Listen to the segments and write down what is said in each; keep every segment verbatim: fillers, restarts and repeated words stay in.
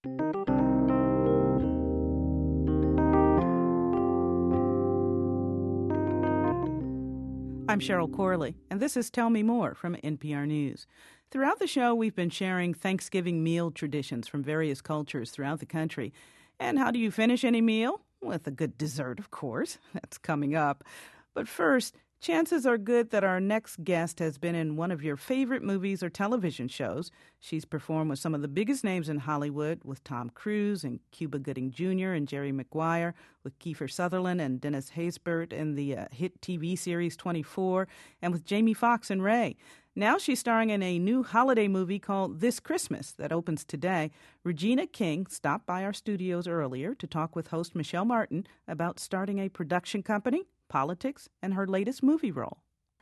I'm Cheryl Corley, and this is Tell Me More from N P R News. Throughout the show, we've been sharing Thanksgiving meal traditions from various cultures throughout the country. And how do you finish any meal? With a good dessert, of course. That's coming up. But first, chances are good that our next guest has been in one of your favorite movies or television shows. She's performed with some of the biggest names in Hollywood, with Tom Cruise and Cuba Gooding Junior and Jerry Maguire, with Kiefer Sutherland and Dennis Haysbert in the uh, hit T V series twenty-four, and with Jamie Foxx and Ray. Now she's starring in a new holiday movie called This Christmas that opens today. Regina King stopped by our studios earlier to talk with host Michelle Martin about starting a production company, politics, and her latest movie role.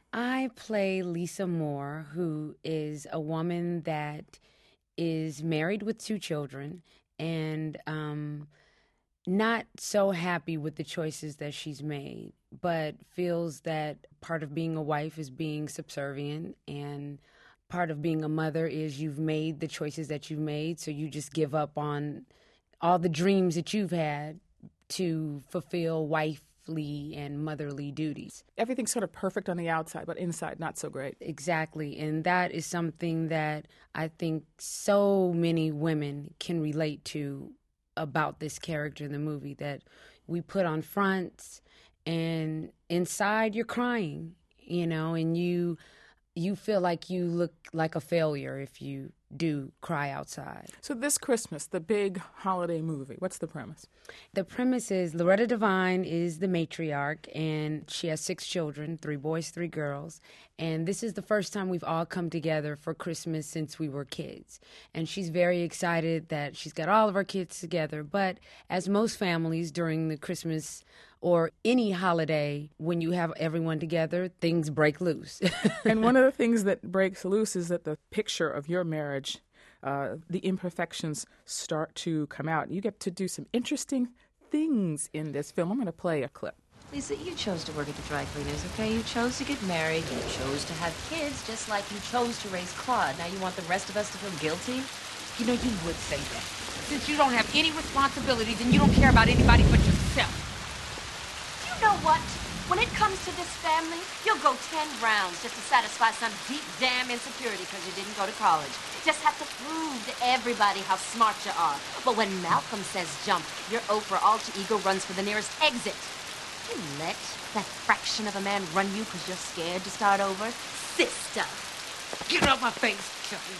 I play Lisa Moore, who is a woman that is married with two children and um, not so happy with the choices that she's made, but feels that part of being a wife is being subservient, and part of being a mother is you've made the choices that you've made, so you just give up on all the dreams that you've had to fulfill wife and motherly duties. Everything's sort of perfect on the outside, but inside not so great. Exactly. And that is something that I think so many women can relate to about this character in the movie, that we put on fronts and inside you're crying, you know, and you you feel like you look like a failure if you do cry outside. So this Christmas, the big holiday movie, what's the premise? The premise is Loretta Devine is the matriarch, and she has six children, three boys, three girls. And this is the first time we've all come together for Christmas since we were kids. And she's very excited that she's got all of her kids together. But as most families during the Christmas or any holiday, when you have everyone together, things break loose. And one of the things that breaks loose is that the picture of your marriage, uh, the imperfections start to come out. You get to do some interesting things in this film. I'm going to play a clip. Lisa, you chose to work at the dry cleaners, okay? You chose to get married. You chose to have kids, just like you chose to raise Claude. Now you want the rest of us to feel guilty? You know, you would say that. Since you don't have any responsibility, then you don't care about anybody but yourself. You know what? When it comes to this family, you'll go ten rounds just to satisfy some deep damn insecurity because you didn't go to college. Just have to prove to everybody how smart you are. But when Malcolm says jump, your O for alter ego runs for the nearest exit. You let that fraction of a man run you because you're scared to start over? Sister! Get out my face, Chucky.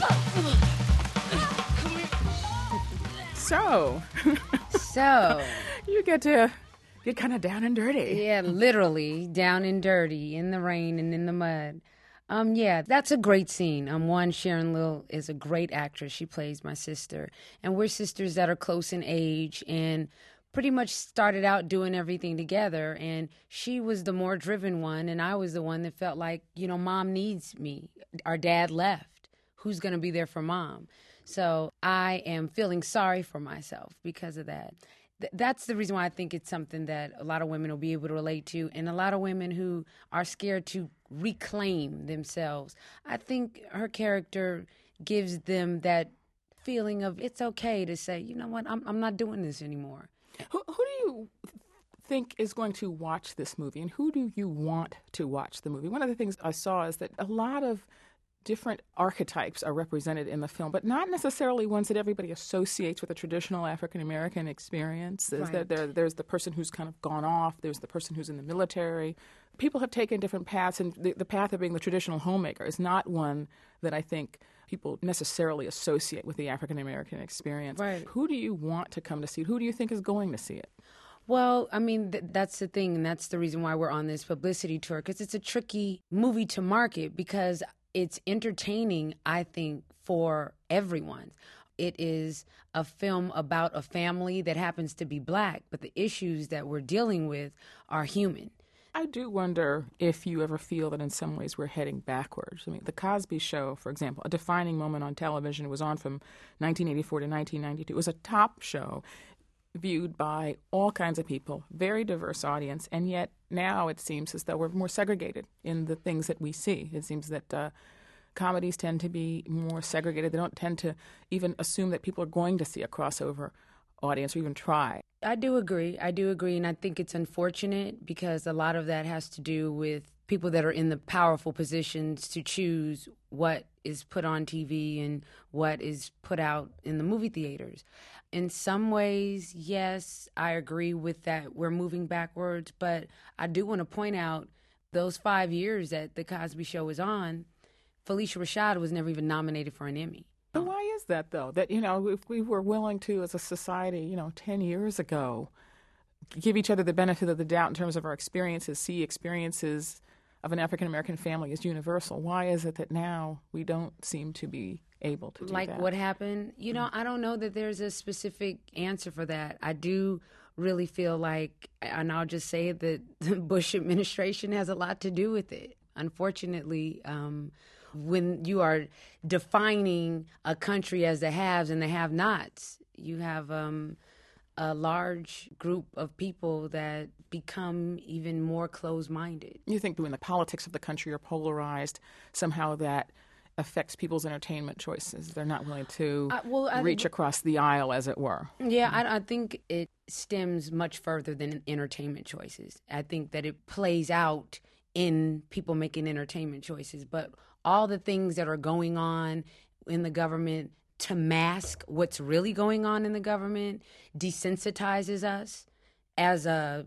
So, So, you get to get kind of down and dirty. yeah, literally down and dirty in the rain and in the mud. Um, yeah, that's a great scene. Um, one, Sharon Lill is a great actress. She plays my sister, and we're sisters that are close in age and pretty much started out doing everything together. And she was the more driven one, and I was the one that felt like, you know, Mom needs me. Our dad left. Who's going to be there for Mom? So I am feeling sorry for myself because of that. Th- that's the reason why I think it's something that a lot of women will be able to relate to, and a lot of women who are scared to reclaim themselves. I think her character gives them that feeling of it's okay to say, you know what, I'm I'm not doing this anymore. Who, who do you think is going to watch this movie, and who do you want to watch the movie? One of the things I saw is that a lot of different archetypes are represented in the film, but not necessarily ones that everybody associates with a traditional African-American experience. There's, Right. there, there, there's the person who's kind of gone off. There's the person who's in the military. People have taken different paths, and the, the path of being the traditional homemaker is not one that I think people necessarily associate with the African-American experience. Right. Who do you want to come to see it? Who do you think is going to see it? Well, I mean, th- that's the thing, and that's the reason why we're on this publicity tour, because it's a tricky movie to market because it's entertaining, I think, for everyone. It is a film about a family that happens to be black, but the issues that we're dealing with are human. I do wonder if you ever feel that in some ways we're heading backwards. I mean, The Cosby Show, for example, a defining moment on television. It was on from nineteen eighty-four to nineteen ninety-two. It was a top show viewed by all kinds of people, very diverse audience, and yet now it seems as though we're more segregated in the things that we see. It seems that uh, comedies tend to be more segregated. They don't tend to even assume that people are going to see a crossover audience or even try. I do agree. I do agree. And I think it's unfortunate because a lot of that has to do with people that are in the powerful positions to choose what is put on T V and what is put out in the movie theaters. In some ways, yes, I agree with that. We're moving backwards. But I do want to point out those five years that The Cosby Show was on, Felicia Rashad was never even nominated for an Emmy. But why is that, though? That, you know, if we were willing to, as a society, you know, ten years ago, give each other the benefit of the doubt in terms of our experiences, see experiences of an African-American family as universal, why is it that now we don't seem to be able to do like that? Like what happened? You know, I don't know that there's a specific answer for that. I do really feel like, and I'll just say that the Bush administration has a lot to do with it. Unfortunately, um, when you are defining a country as the haves and the have-nots, you have um, a large group of people that become even more closed-minded. You think when the politics of the country are polarized, somehow that affects people's entertainment choices? They're not willing to uh, well, I, reach across the aisle, as it were. Yeah, I, I think it stems much further than entertainment choices. I think that it plays out in people making entertainment choices. But all the things that are going on in the government to mask what's really going on in the government desensitizes us as a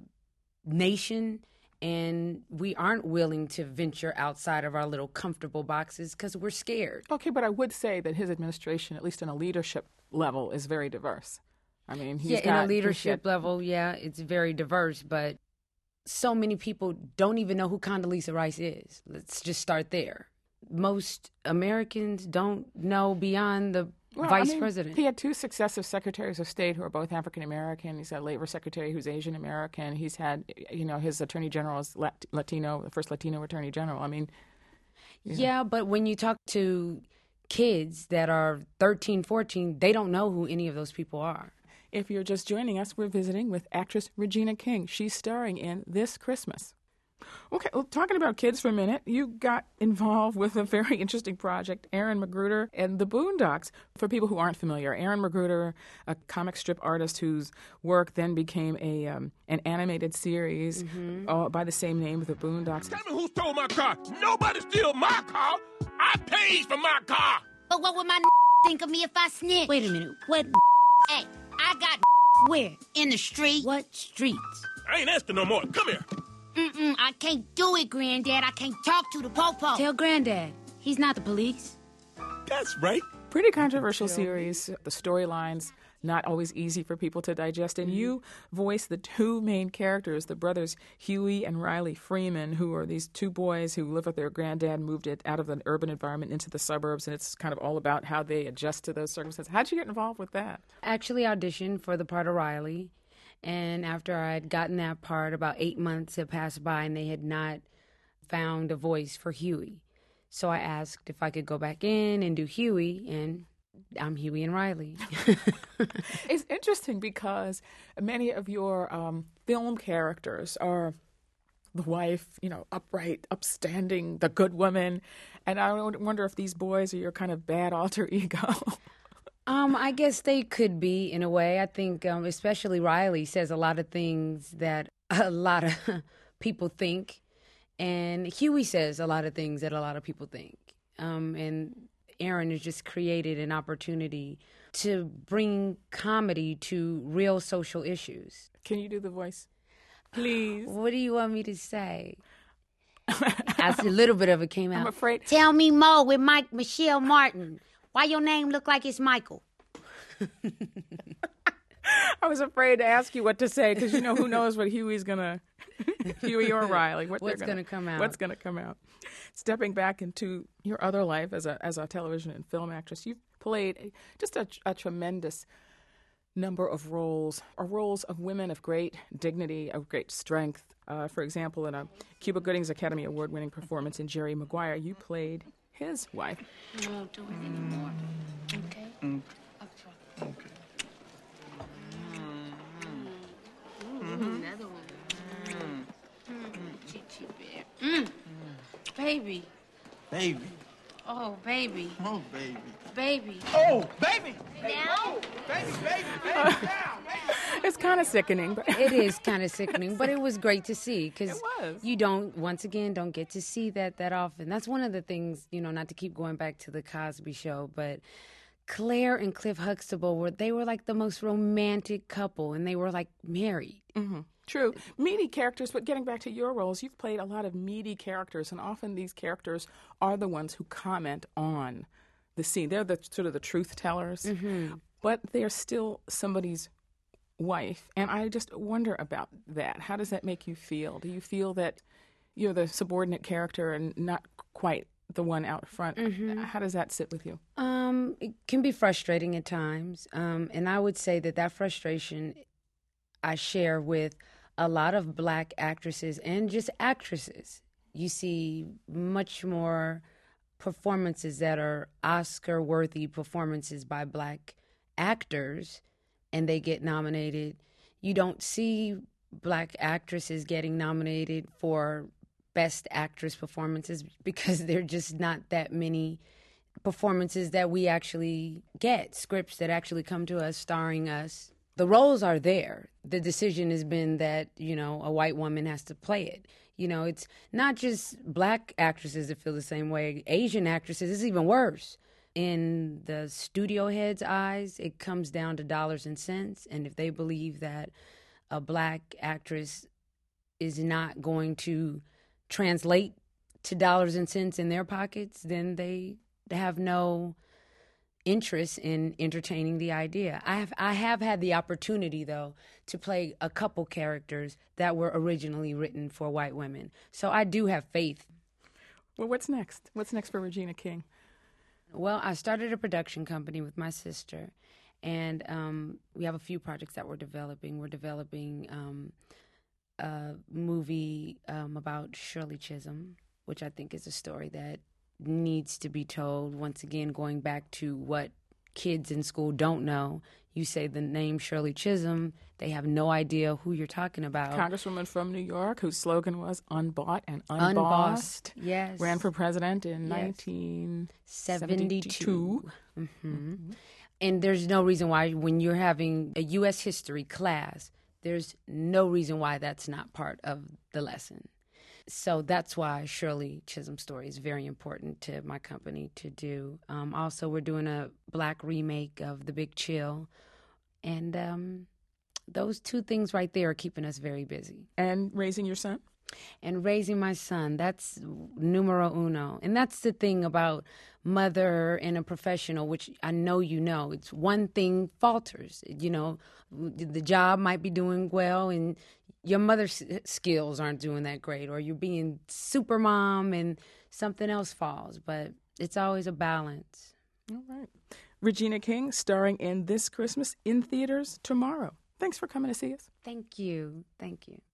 nation, and we aren't willing to venture outside of our little comfortable boxes because we're scared. Okay, but I would say that his administration, at least on a leadership level, is very diverse. I mean, he's yeah, got, in a leadership got, level, yeah, it's very diverse, but so many people don't even know who Condoleezza Rice is. Let's just start there. Most Americans don't know beyond the well, vice I mean, president. He had two successive secretaries of state who are both African American. He's had a labor secretary who's Asian American. He's had, you know, his attorney general is Lat- Latino, the first Latino attorney general. I mean, you know. Yeah, but when you talk to kids that are thirteen, fourteen, they don't know who any of those people are. If you're just joining us, we're visiting with actress Regina King. She's starring in This Christmas. Okay, well, talking about kids for a minute, you got involved with a very interesting project, Aaron McGruder and the Boondocks. For people who aren't familiar, Aaron McGruder, a comic strip artist whose work then became a um, an animated series mm-hmm. uh, by the same name, The Boondocks. Tell me who stole my car. Nobody steal my car. I paid for my car. But what would my think of me if I snitch? Wait a minute, what? Hey, I got where? In the street. What streets? I ain't asking no more. Come here. Mm-mm, I can't do it, Granddad. I can't talk to the po-po. Tell Granddad. He's not the police. That's right. Pretty controversial series. The storylines not always easy for people to digest. And you voice the two main characters, the brothers Huey and Riley Freeman, who are these two boys who live with their granddad, moved it out of an urban environment into the suburbs, and it's kind of all about how they adjust to those circumstances. How'd you get involved with that? Actually auditioned for the part of Riley. And after I had gotten that part, about eight months had passed by and they had not found a voice for Huey. So I asked if I could go back in and do Huey, and I'm Huey and Riley. It's interesting because many of your um, film characters are the wife, you know, upright, upstanding, the good woman. And I wonder if these boys are your kind of bad alter ego. Um, I guess they could be, in a way. I think um, especially Riley says a lot of things that a lot of people think. And Huey says a lot of things that a lot of people think. Um, and Aaron has just created an opportunity to bring comedy to real social issues. Can you do the voice? Please. What do you want me to say? As a little bit of it came out. I'm afraid. Tell me more with Mike Michelle Martin. Why your name look like it's Michael? I was afraid to ask you what to say because, you know, who knows what Huey's going to, Huey or Riley, what what's going to come out. What's going to come out. Stepping back into your other life as a as a television and film actress, you've played just a, a tremendous number of roles, or roles of women of great dignity, of great strength. Uh, for example, in a Cuba Gooding's Academy Award-winning performance in Jerry Maguire, you played his wife. I won't do it anymore. Okay? Mm. Up front. Okay. Mm-hmm. Another one. Mm. Mm. Chi-chi bear. Mm. Baby. Baby. Oh, baby. Oh, baby. Baby. Oh, baby. Now? Oh, baby, baby, baby, down. It's kind of sickening. But It is kind of sickening, but it was great to see because It was. you don't, once again, don't get to see that that often. That's one of the things, you know, not to keep going back to the Cosby Show, but Claire and Cliff Huxtable were, they were like the most romantic couple, and they were like married. Mm-hmm. True. Meaty characters, but getting back to your roles, you've played a lot of meaty characters, and often these characters are the ones who comment on the scene. They're the sort of the truth tellers, Mm-hmm. but they're still somebody's wife. And I just wonder about that. How does that make you feel? Do you feel that you're the subordinate character and not quite the one out front? Mm-hmm. How does that sit with you? Um, it can be frustrating at times, um, and I would say that that frustration I share with a lot of black actresses and just actresses. You see much more performances that are Oscar-worthy performances by black actors, and they get nominated. You don't see black actresses getting nominated for Best Actress performances because there are just not that many performances that we actually get, scripts that actually come to us starring us. The roles are there. The decision has been that, you know, a white woman has to play it. You know, it's not just black actresses that feel the same way. Asian actresses, it's even worse. In the studio head's eyes, it comes down to dollars and cents. And if they believe that a black actress is not going to translate to dollars and cents in their pockets, then they have no interest in entertaining the idea. I have I have had the opportunity, though, to play a couple characters that were originally written for white women. So I do have faith. Well, what's next? What's next for Regina King? Well, I started a production company with my sister, and um, we have a few projects that we're developing. We're developing um, a movie um, about Shirley Chisholm, which I think is a story that needs to be told. Once again, going back to what kids in school don't know. You say the name Shirley Chisholm, they have no idea who you're talking about. Congresswoman from New York whose slogan was unbought and unbossed. Unbossed, yes. Ran for president in Yes. nineteen seventy-two. seventy-two. Mm-hmm. Mm-hmm. And there's no reason why, when you're having a U S history class, there's no reason why that's not part of the lesson. So that's why Shirley Chisholm's story is very important to my company to do. Um, also, we're doing a black remake of The Big Chill. And um, those two things right there are keeping us very busy. And raising your son? And raising my son, that's numero uno. And that's the thing about mother and a professional, which I know you know. It's one thing falters. You know, the job might be doing well and your mother's skills aren't doing that great, or you're being super mom and something else falls. But it's always a balance. All right. Regina King, starring in This Christmas in theaters tomorrow. Thanks for coming to see us. Thank you. Thank you.